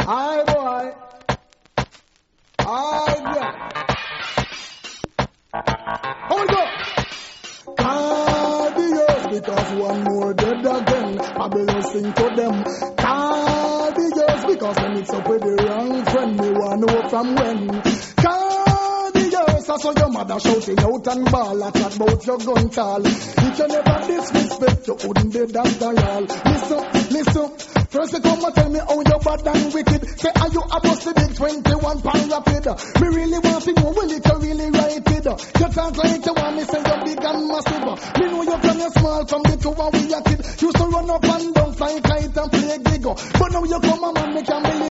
Aye, boy. Aye, yeah. How we go? Cardios, because one more dead again. Babylon sing to them. Cardios, because when it's up with the wrong friend, me want to know from when. Cardios, I saw your mother shouting out and ball at chat about your gun tall. If you never disrespect, you wouldn't be that all. Listen. First you come and tell me how you bad and wicked. Say are you a busty big 21 pound rapid? Me really want to know will it you really write it? You talk like you want me say you're big and massive. Me know you from your small from the two and we a kid. Used to run up and down flying kite and play gig. But now you come and man me can't believe.